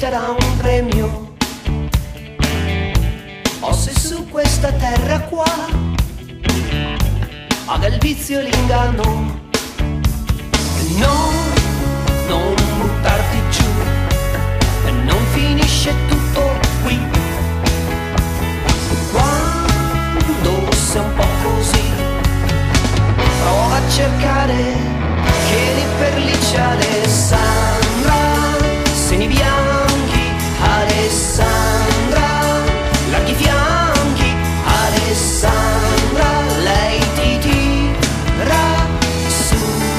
meriterà un premio. O se su questa terra qua paga il vizio e l'inganno. No, non buttarti giù, e non finisce tutto qui. Quando sei un po' così, prova a cercare, chiedi per Licia Alessandra, seni bianchi, Alessandra, larghi fianchi, Alessandra, lei ti tira su,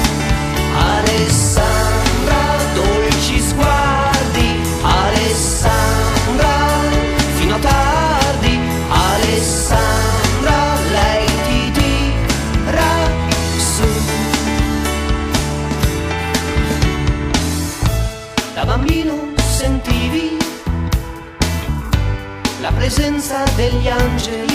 Alessandra, dolci sguardi, Alessandra, fino a tardi, Alessandra, lei ti tira su. Da bambino sentivi la presenza degli angeli